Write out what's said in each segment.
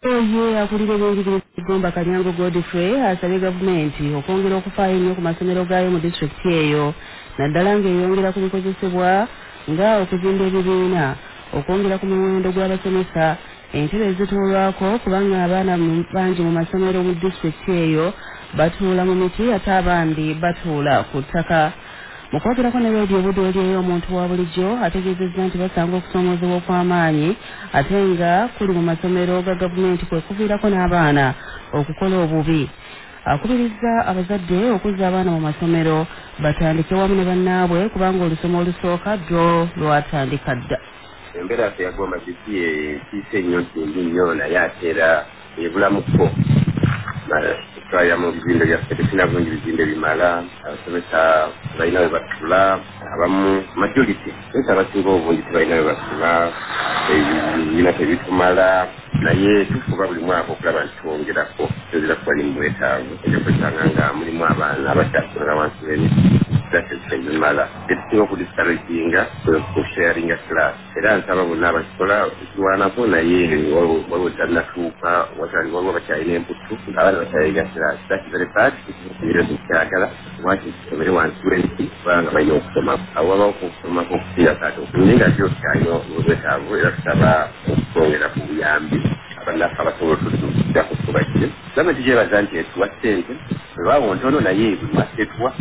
Ye akulira ebyenjigiriza Gomba Kalyango Godfrey asabye gavumenti okwongera okufaayo ennyo ku masomero gaayo mu disitulikiti eyo naddala ng'eyongera ku bikozesebwa nga okuzimba ebibiina okwongera ku muwendo gw'abasomesa entebe ezituulwako kubanga abaana bangi mu masomero mu disitulikiti eyo batuula mu miti ate abandi batuula ku ttaka. Mu kwogerako ne Radio Budoli eyo omuntu wa bulijjo ategeezezza nti basanga okusoomoozebwa okw'amaanyi ate nga kuli mu masomero ga gavumenti kwe kuviirako n'abaana okukola obubi. Akubirizza abazadde okuzza abaana mu masomero batandike wamu ne bannaabwe kubanga olusoma olusooka ddo lwatandika dda. Embeera yaffe ya Gomba City etiise nnyo nsimbi nnyo naye ate era ebulamuko twalira mu bizimbe byaffe tesina bulungi bizimbe bimala abasomesa tebalina we basula abamu majority bese abasinga obungi tebalina we basula ebibiina tebitumala naye tufuba buli mwaka okulaba nti twongerako tozira kubali mu bwetaavu ekyokwesanga nga mulimu abaana abaddakulala wansi w'emiti zimala tetusinga okudiscouraginga kusharinga class era nsaba bonna abakikola kiwanako naye waliwo tannatuuka waliwo bakyalina emputtu ng'abaana bakyayiga class that is very bad ebiro tekyagala lwaki tusomere wansi w'emiti kubanga balina okusoma awo wabawo okusomako okusinga kati naye nga kyo kyalina obwetaavu era tusaba okutwongera ku buyambi abannaffe abasobola otudda ku kubajje gavumenti gyebaza nti etuwa ssente webawo ntono naye buli masetuwa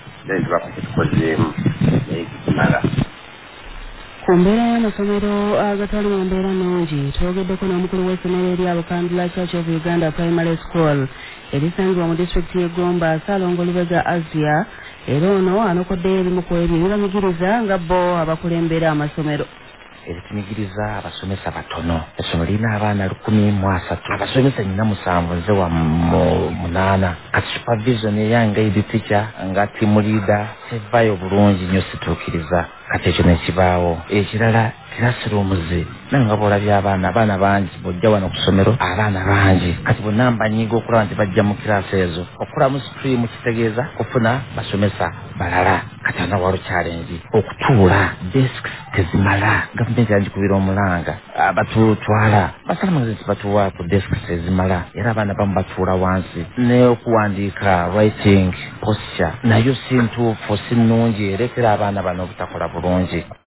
ku mbeera y'amasomero agatali mu mbeera nnungi twogeddeko n'omukulu w'essomero eri Abukandula Church of Uganda Primary School erisangibwa mu disitulikiti y'e Gomba Ssaalongo Lubega Asia era ono anokoddeyo ebimu ku ebyo ebibanyigiriza nga bo abakulembera amasomero. Ebitunyigiriza abasomesa batono essomero lirina abaana 13 abasomesa nyina 7 nze wa 8 kati supervision eyange editicha nga team leader tevaayo bulungi nnyo situukiriza kati ekyo nekibaawo ekirala kirasira omuze nanga bwolabye abaana bangi bojja wano ku ssomero abaana bangi kati bonna mbanyiga okulaba nti bajja mu kirasi ezo okukula mu stream kitegeeza kufuna basomesa balala kati ana walo challenge okutuula desks tezimala gavumenti yagikubira omulanga batutwala basalamaze nti batuwa ku desks tezimala era abaana bamu batuula wansi ne okuwandiika writing posture nayo si ntuufu si nnungi ereetera abaana bano obutakola bulungi.